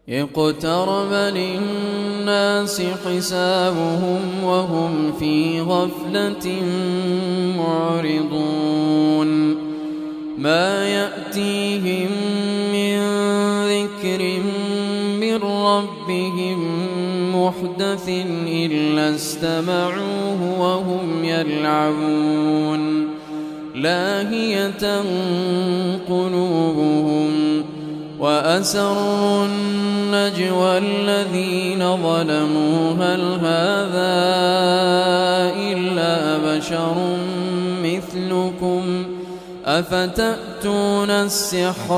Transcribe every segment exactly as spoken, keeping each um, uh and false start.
اقترب للناس حسابهم وهم في غفلة معرضون ما يأتيهم من ذكر من ربهم محدث إلا استمعوه وهم يلعبون لاهية قلوبهم وأسروا النجوى الذين ظلموا هل هذا إلا بشر مثلكم أفتأتون السحر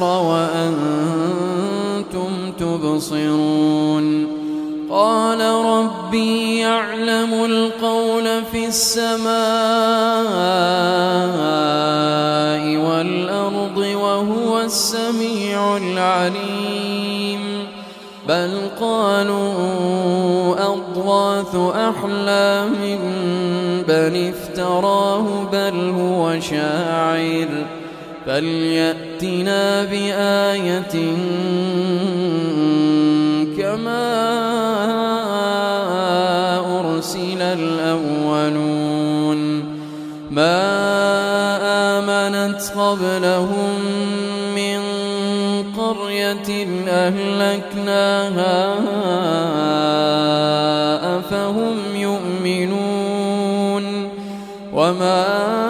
وأنتم تبصرون قال ربي يعلم القول في السماء والأرض وهو السميع العليم بل قالوا أضغاث أحلام بل افتراه بل هو شاعر فليأتنا بآية كما أرسل الأولون ما آمنت قبلهم من قرية أهلكناها أفهم يؤمنون وما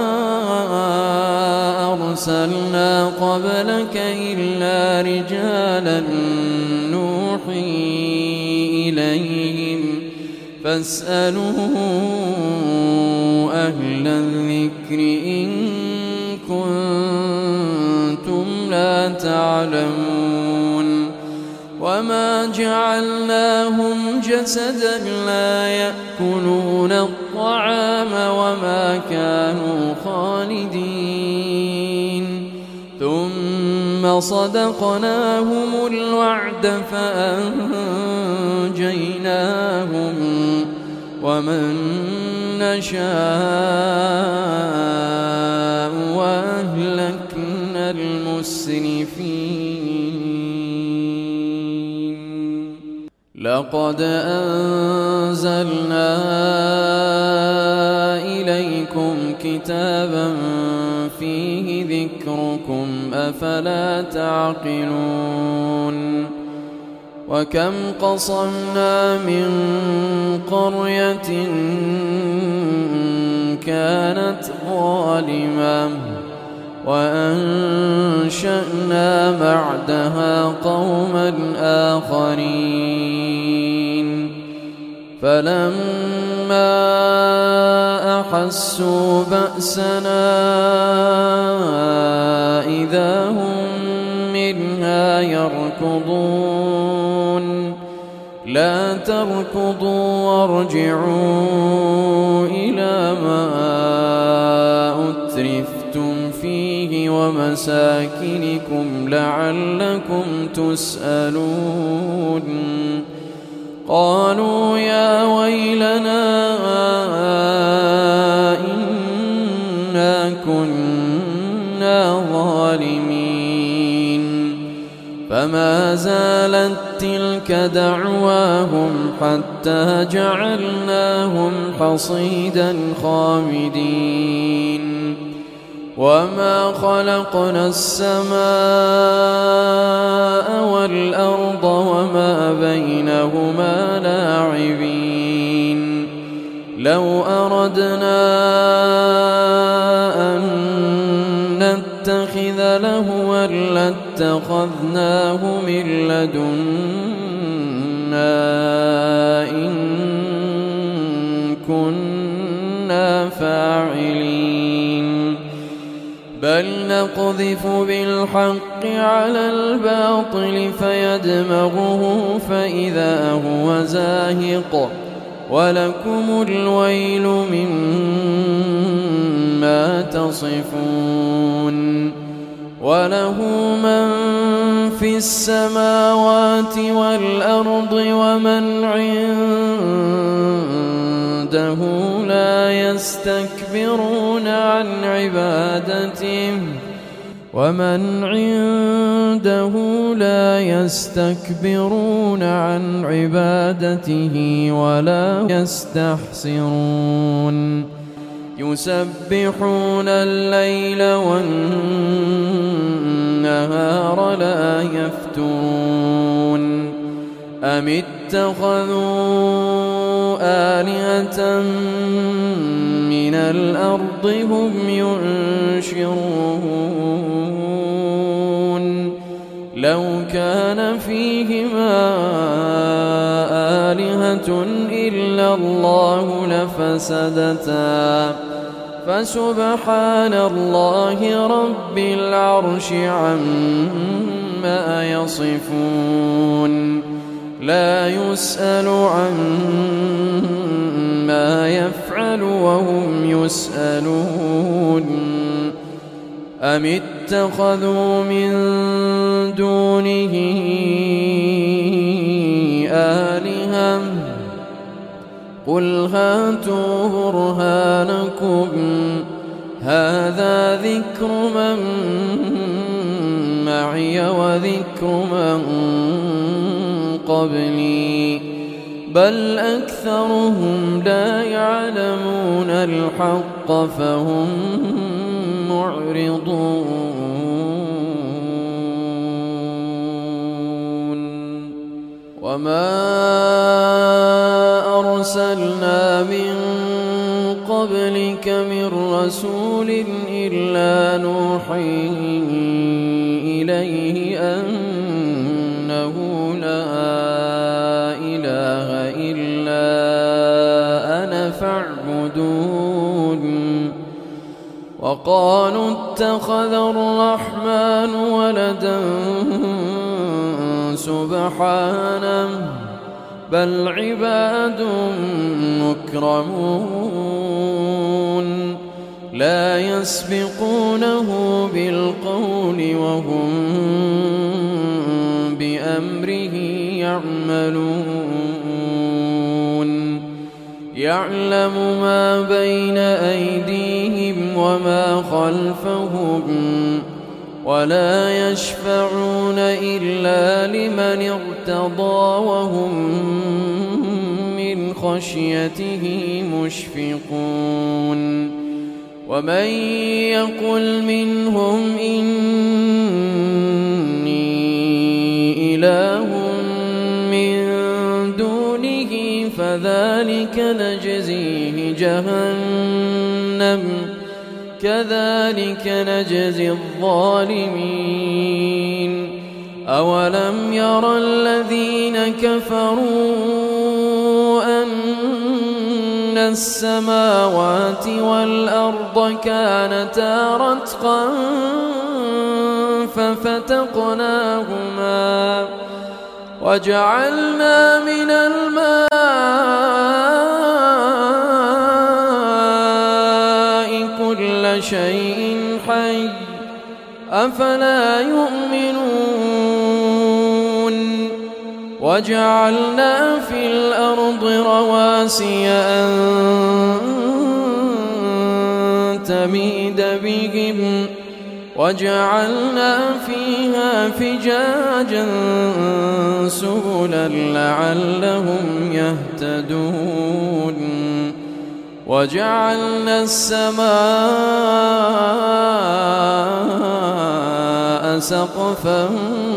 أرسلنا قبلك إلا رجالا نوحي إليهم فاسألوا أهل الذكر إن كنتم لا تعلمون وما جعلناهم جسدا لا يأكلون الطعام وما كانوا خالدين ثم صدقناهم الوعد فأنجيناهم ومن نشاء وأهلكنا المسرفين لقد أنزلنا إليكم كتابا فيه ذكركم أفلا تعقلون وكم قصمنا من قرية كانت ظالمة وأنشأنا بعدها قوما آخرين فلما أحسوا بأسنا إذا هم منها يركضون لا تركضوا وارجعوا إلى ما أترفتم فيه ومساكنكم لعلكم تسألون قالوا يا ويلنا إنا كنا ظالمين فما زالت تلك دعواهم حتى جعلناهم حصيدا خامدين وما خلقنا السماء والأرض وما بينهما لاعبين لو أردنا أن نتخذ لهوا لاتخذناه من لدنا إن كنا فاعلين بل نقذف بالحق على الباطل فيدمغه فإذا هو زاهق ولكم الويل مما تصفون وله من في السماوات والأرض ومن عنده لا يستكبرون عن عبادته ومن عنده لا يستكبرون عن عبادته ولا يستحسرون يسبحون الليل والنهار لا يفترون أم اتخذوا آلهة من الأرض هم ينشرون لو كان فيهما آلهة إلا الله لفسدتا فسبحان الله رب العرش عما يصفون لا يسأل عما يفعل وهم يسألون أم اتخذوا من دونه آلهة قل هاتوا برهانكم هذا ذكر من معي وذكر من قبلي بل أكثرهم لا يعلمون الحق فهم معرضون وما أرسلنا من قبلك من رسول إلا نوحي إليه أنه لا إله إلا أنا فاعبدون وقالوا اتخذ الرحمن ولدا سبحانه بل عباد مكرمون لا يسبقونه بالقول وهم بأمره يعملون يعلم ما بين أيديهم وما خلفهم ولا يشفعون إلا لمن ارتضى وهم من خشيته مشفقون ومن يقل منهم إني إله من دونه فذلك نجزيه جهنم كذلك نجزي الظالمين أولم ير الذين كفروا أن السماوات والأرض كانتا رتقا ففتقناهما وجعلنا من الماء كل شيء حي أفلا يؤمنون وجعلنا في الأرض رواسي أن تميد بهم وجعلنا فيها فجاجا سبلا لعلهم يهتدون وجعلنا السماء سقفا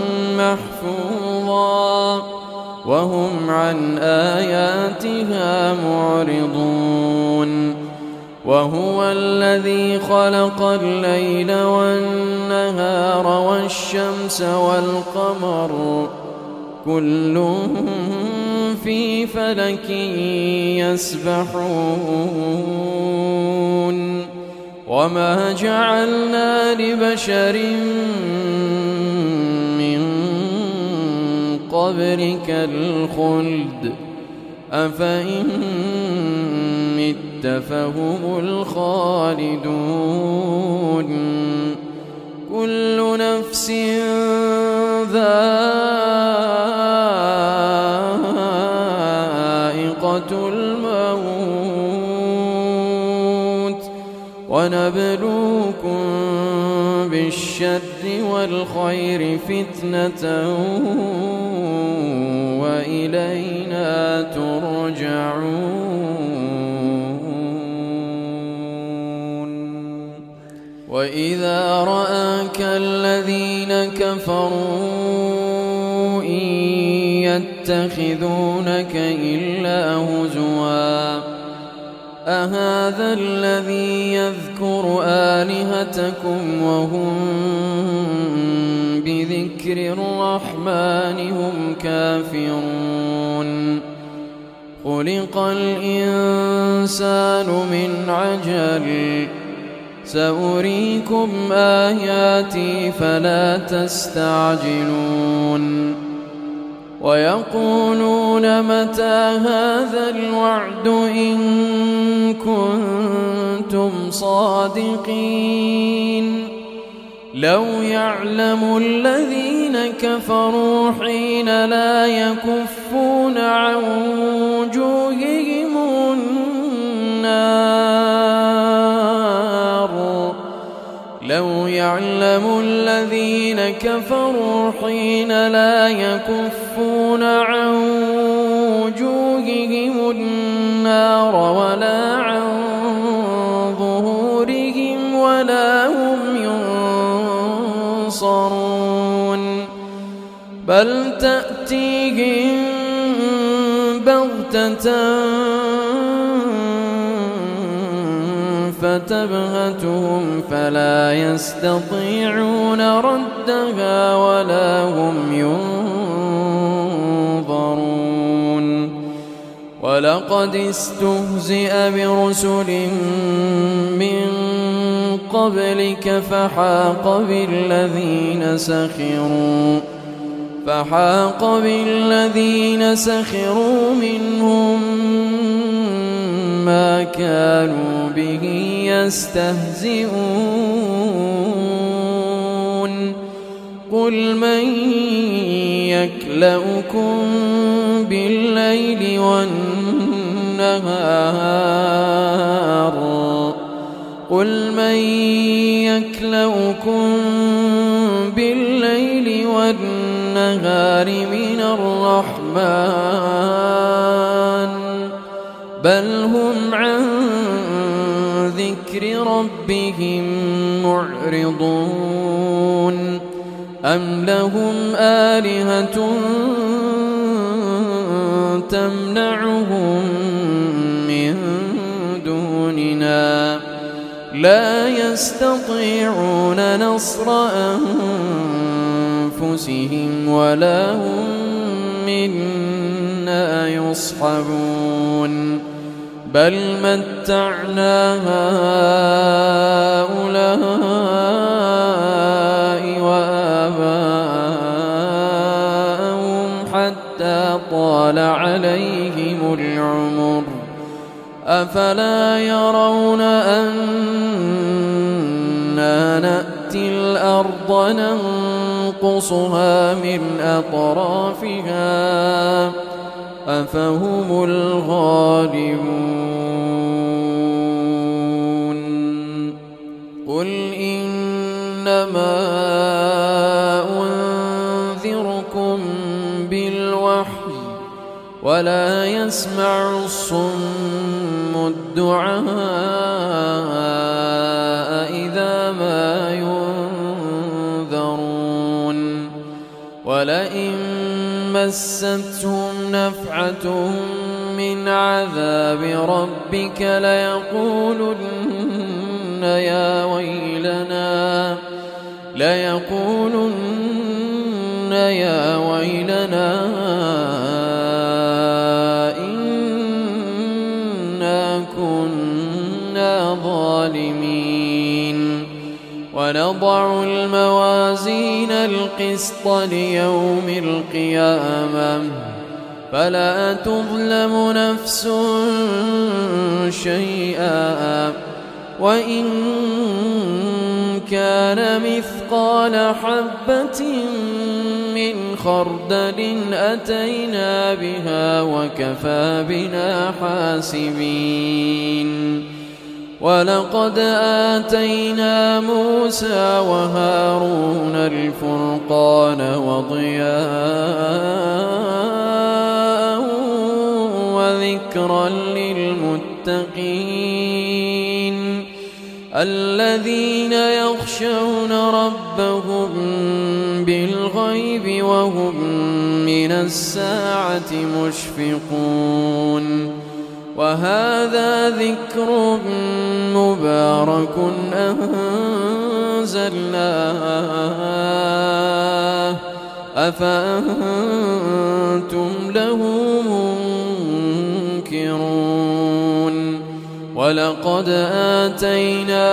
محفوظا وهم عن آياتها معرضون وهو الذي خلق الليل والنهار والشمس والقمر كل في فلك يسبحون وما جعلنا لبشر من قبلك الخلد أفإن مت فهم الخالدون كل نفس ذائقة الموت ونبلوكم الشر والخير فتنة وإلينا ترجعون. وإذا رآك الذين كفروا إن يتخذونك إلا هزوا أهذا الذي يذكر آلهتكم وهم بذكر الرحمن هم كافرون. خلق الإنسان من عجل سأريكم آياتي فلا تستعجلون. ويقولون متى هذا الوعد إن كنتم صادقين. لو يعلم الذين كفروا حين لا يكفون عن وجوههم النار لو يعلم الذين كفروا حين لا يكفون عن وجوههم النار ولا عن ظهورهم ولا هم ينصرون بل تأتيهم بغتة فتبهتهم فلا يستطيعون ردها ولا هم ينظرون. ولقد استهزئ برسل من قبلك فحاق بالذين سخروا فحاق بالذين سخروا منهم ما كانوا به يستهزئون. قل من يكلؤكم بالليل والنهار قل من يكلؤكم بالليل والنهار من الرحمن بل هم عن ذكر ربهم معرضون. أم لهم آلهة تمنعهم من دوننا لا يستطيعون نصر أنفسهم ولا هم منا يصحبون. بل متعنا هؤلاء وآباءهم حتى طال عليهم العمر أفلا يرون أنا نأتي الأرض ننقصها من أطرافها أفهم الغالبون. قل إنما أنذركم بالوحي ولا يسمع الصم الدعاء إذا ما ينذرون. ولئن مستهم نفعة من عذاب ربك ليقولن يا ويلنا ليقولن يا ويلنا إنا كنا ظالمين. ونضع الموازين القسط ليوم القيامة فلا تظلم نفس شيئا وإن كان مثقال حبة من خردل أتينا بها وكفى بنا حاسبين. ولقد آتينا موسى وهارون الفرقان وضياء وذكرا للمتقين الذين يخشون ربهم بالغيب وهم من الساعة مشفقون وهذا ذكر مبارك أنزلناه أفأنتم له منكرون ولقد آتينا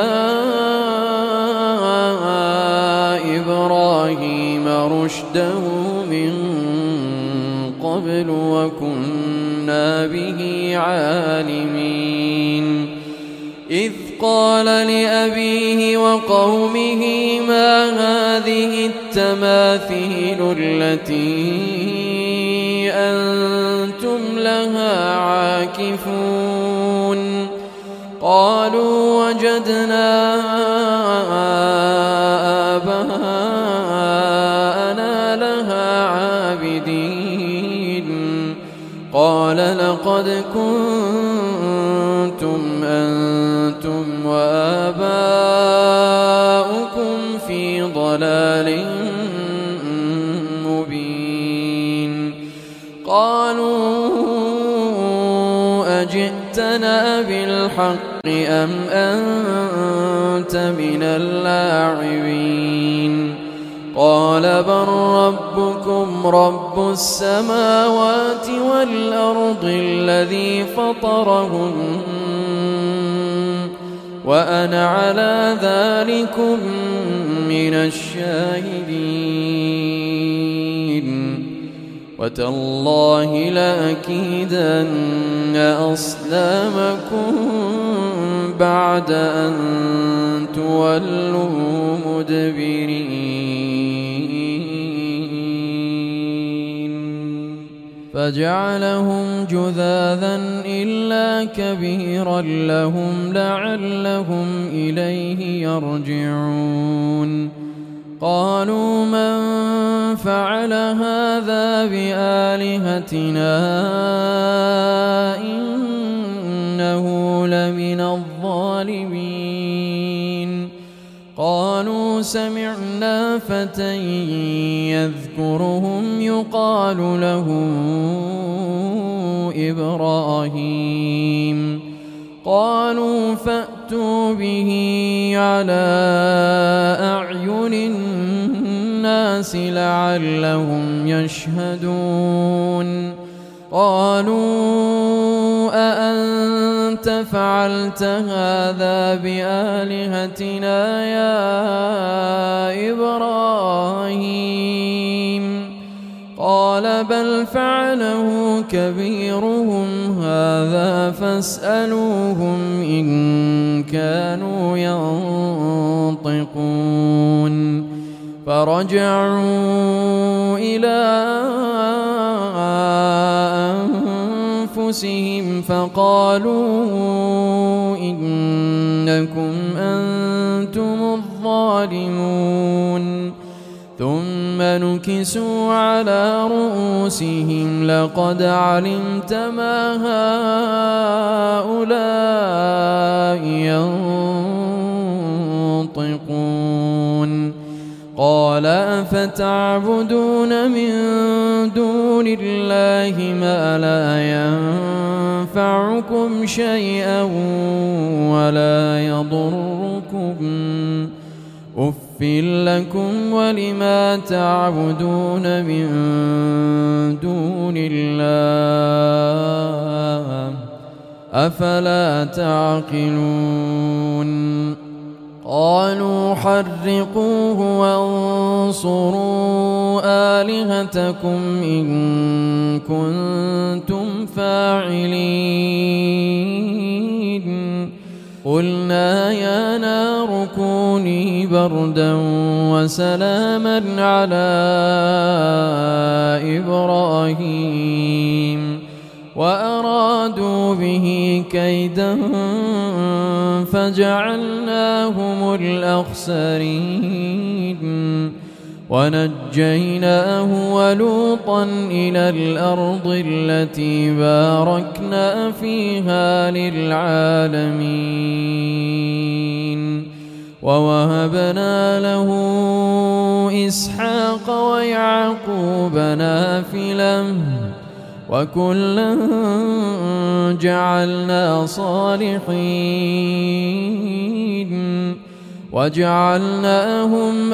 إبراهيم رشده من قبل وكنا به عالمين إذ قال لأبيه وقومه ما هذه التماثيل التي أنتم لها عاكفون قالوا وجدنا آباءنا لها عابدين قال لقد كنتم أنتم وآباؤكم في ضلال مبين قالوا أجئتنا بالحق أم أنت من اللاعبين قال بل ربكم رب السماوات والأرض الذي فطرهم وأنا على ذلكم من الشاهدين وتالله لأكيدن أصنامكم بعد أن تولوا مدبرين فجعلهم جذاذا إلا كبيرا لهم لعلهم إليه يرجعون قالوا من فعل هذا بآلهتنا إنه لمن الظالمين قالوا سمعنا فتى يذكرهم يقال له إبراهيم قالوا فأتوا به على أعين الناس لعلهم يشهدون قالوا أأنت فعلت هذا بآلهتنا يا إبراهيم قال بل فعله كبيرهم هذا فاسألوهم إن كانوا ينطقون فرجعوا إلى أنفسهم فقالوا إنكم أنتم الظالمون ثم نكسوا على رؤوسهم لقد علمت ما هؤلاء ينطقون قال أفتعبدون من دون الله ما لا ينفعكم شيئا ولا يضركم أف لكم ولما تعبدون من دون الله أفلا تعقلون قالوا حرقوه وانصروا آلهتكم إن كنتم فاعلين قلنا يا نار كوني بردا وسلاما على إبراهيم وأرادوا به كيدا فجعلناهم الأخسرين ونجيناه ولوطا إلى الأرض التي باركنا فيها للعالمين ووهبنا له إسحاق ويعقوب نافلة وكلا جعلنا صالحين وجعلناهم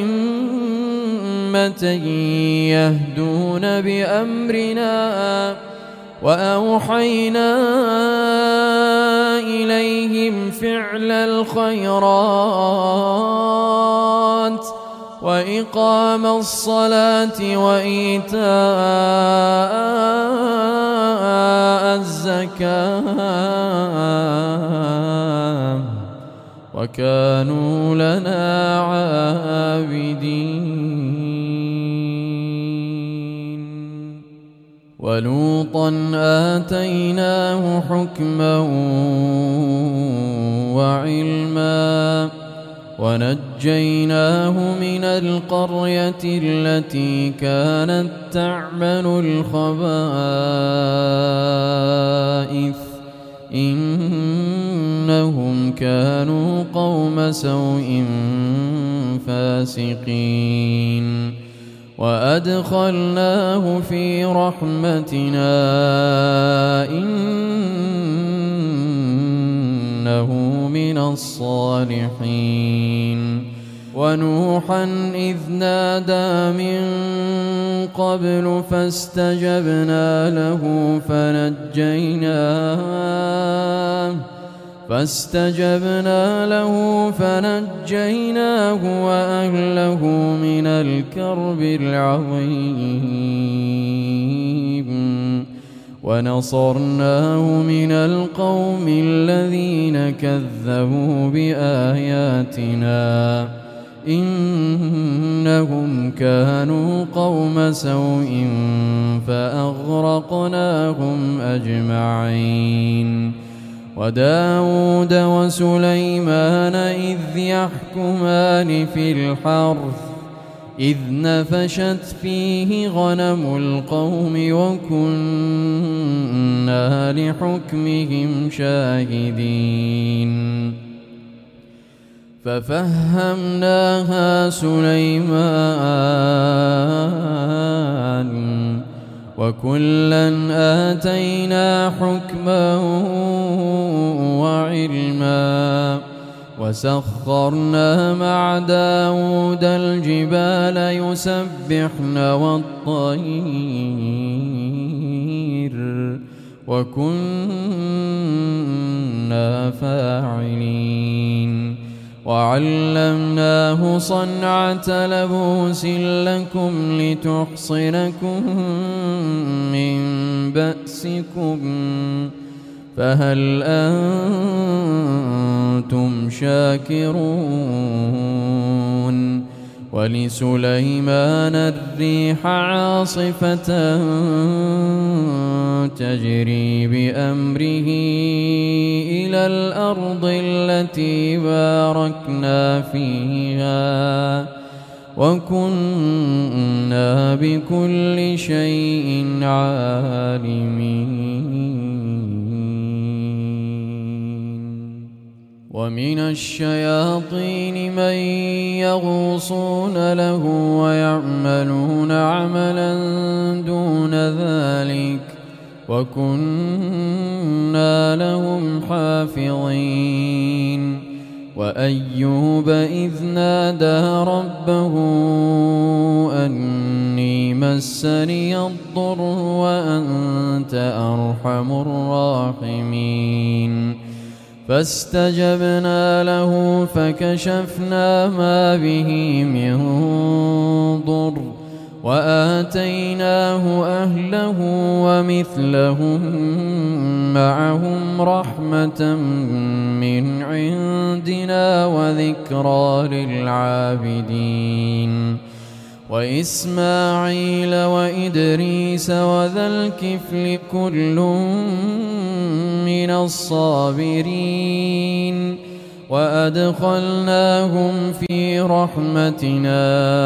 أئمة يهدون بأمرنا وأوحينا إليهم فعل الخيرات وإقام الصلاة وإيتاء الزكاة وكانوا لنا عابدين ولوطا آتيناه حكما وعلما ونجيناه من القرية التي كانت تعمل الخبائث إنهم كانوا قوم سوء فاسقين وأدخلناه في رحمتنا إنه من الصالحين ونوحا إذ نادى من قبل فاستجبنا له فنجيناه فاستجبنا له فنجيناه وأهله من الكرب العظيم ونصرناه من القوم الذين كذبوا بآياتنا إنهم كانوا قوم سوء فأغرقناهم أجمعين وداود وسليمان إذ يحكمان في الحرث إذ نفشت فيه غنم القوم وكنا لحكمهم شاهدين ففهمناها سليمان وكلا آتينا حكما وعلما وسخرنا مع داود الجبال يسبحن والطير وكنا فاعلين وعلمناه صنعة لبوس لكم لتحصنكم من بأسكم فهل أنتم شاكرون ولسليمان الريح عاصفة تجري بأمره إلى الأرض التي باركنا فيها وكنا بكل شيء عالمين ومن الشياطين من يغوصون له ويعملون عملا دون ذلك وكنا لهم حافظين وأيوب إذ نادى ربه أني مسني الضر وأنت أرحم الراحمين فاستجبنا له فكشفنا ما به من ضر وآتيناه أهله ومثلهم معهم رحمة من عندنا وذكرى للعابدين وإسماعيل وإدريس وذا الكفل كل من الصابرين وأدخلناهم في رحمتنا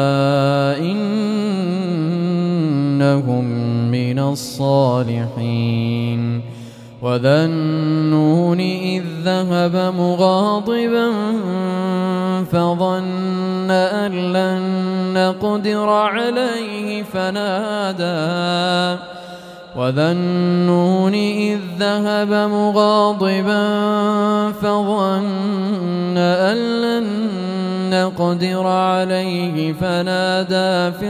إنهم من الصالحين وذا النون إذ ذهب مغاضبا فظن أن لن نقدر عليه فنادى وذا النون إذ ذهب مغاضبا فظن أن لن نقدر عليه فنادى في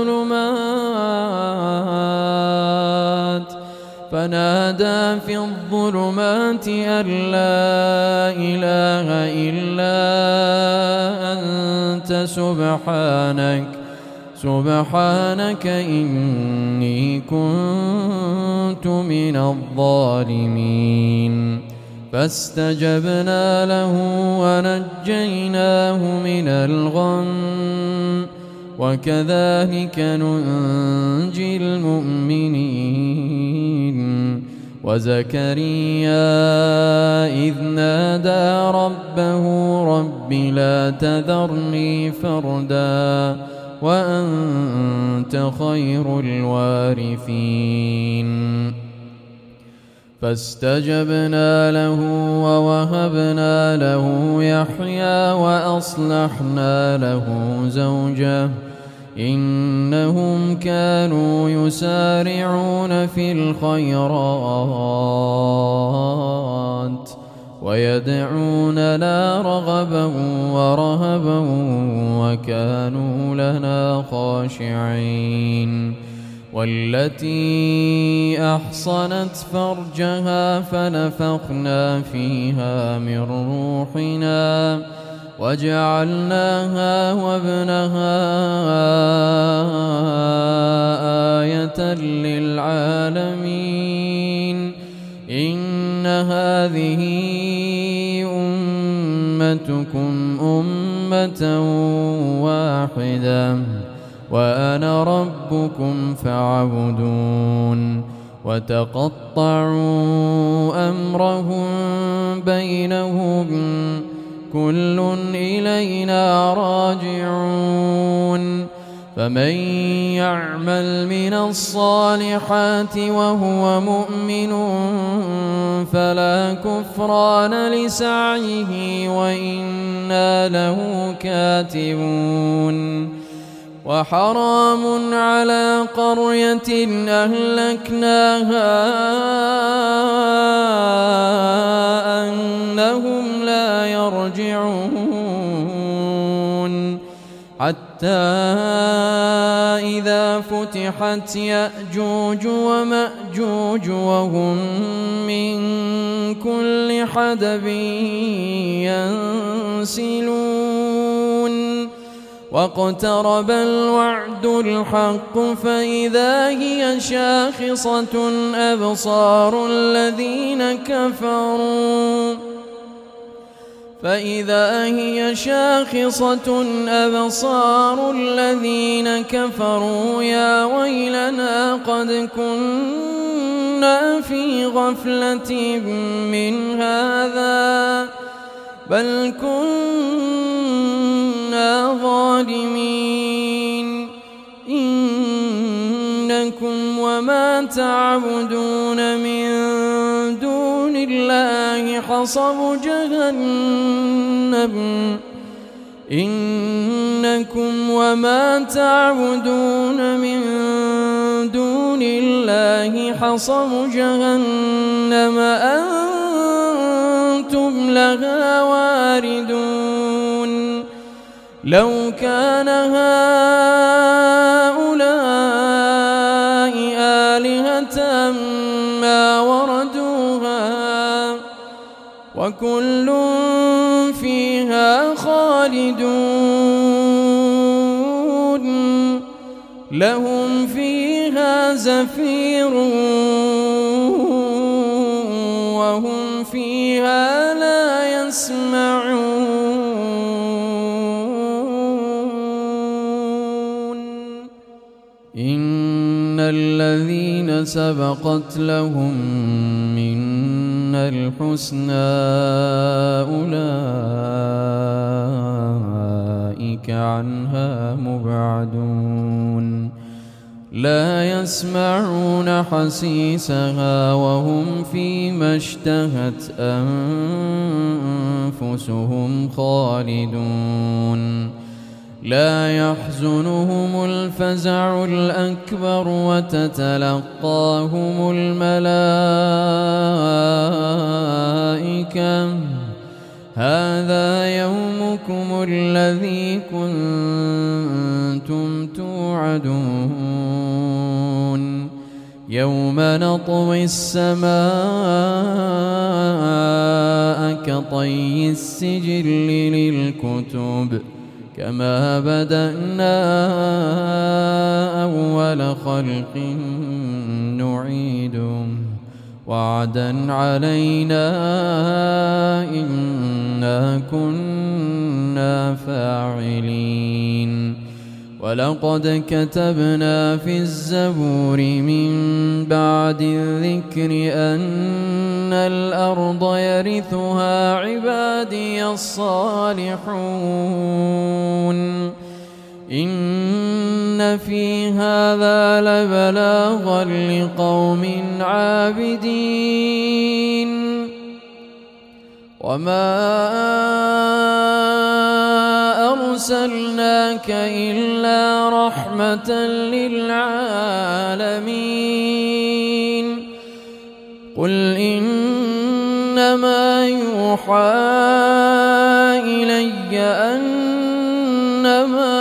الظلمات فنادى في الظلمات أن لا إله إلا أنت سبحانك سبحانك إني كنت من الظالمين فاستجبنا له ونجيناه من الغم وكذلك ننجي المؤمنين وزكريا إذ نادى ربه رب لا تذرني فردا وأنت خير الوارثين فاستجبنا له ووهبنا له يحيى وأصلحنا له زوجه إنهم كانوا يسارعون في الخيرات ويدعوننا رغبا ورهبا وكانوا لنا خاشعين والتي أحصنت فرجها فنفخنا فيها من روحنا وجعلناها وابنها آية للعالمين إن هذه أمتكم أمة واحدة وأنا ربكم فاعبدون وتقطعوا أمرهم بينهم كل إلينا راجعون فمن يعمل من الصالحات وهو مؤمن فلا كفران لسعيه وإنا له كاتبون وحرام على قرية أهلكناها أنهم لا يرجعون حتى إذا فتحت يأجوج ومأجوج وهم من كل حدب ينسلون واقترب الوعد الحق فإذا هي شاخصة أبصار الذين كفروا فإذا هي شاخصة أبصار الذين كفروا يا ويلنا قد كنا في غفلة من هذا بل كنا ظالمين إنكم وما تعبدون من دون الله حصب جهنم إنكم وما تعبدون من دون الله حصب جهنم أنتم لها واردون لو كان هؤلاء آلهة ما وردوها وكل فيها خالدون لهم فيها زفير وهم فيها لا يسمعون للذين سبقت لهم منا الحسنى أولئك عنها مبعدون لا يسمعون حسيسها وهم فيما اشتهت أنفسهم خالدون لا يحزنهم الفزع الأكبر وتتلقاهم الملائكة هذا يومكم الذي كنتم توعدون يوم نطوي السماء كطي السجل للكتب كما بدأنا أول خلق نعيده وعدا علينا إنا كنا فاعلين ولقد كتبنا في الزبور من بعد الذكر أن الأرض يرثها عبادي الصالحون إن في هذا لبلاغا لقوم عابدين وما أرسلناك إلا رحمة للعالمين قل إنما يوحى إلي أنما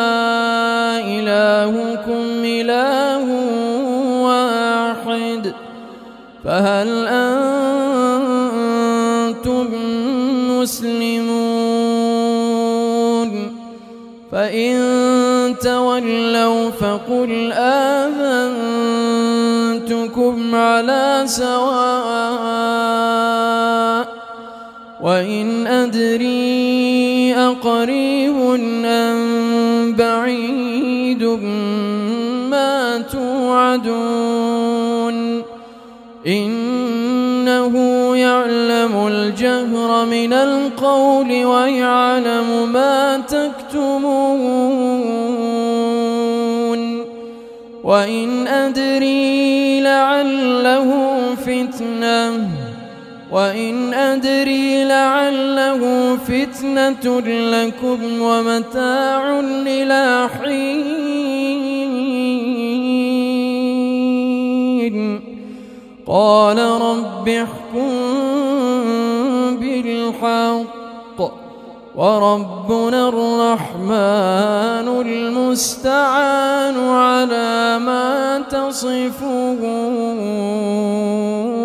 إلهكم إله واحد فهل أنتم مسلمون فإن تولوا فقل آذنتكم على سواء وإن أدري أقريب أم بعيد ما توعدون إنه يعلم الجهر من القول ويعلم ما تكتمون وإن أدري لعله فتنة وإن أدري لعله فتنة لكم ومتاع إلى حين قال رب احكم بالحق وربنا الرحمن المستعان على ما تصفون.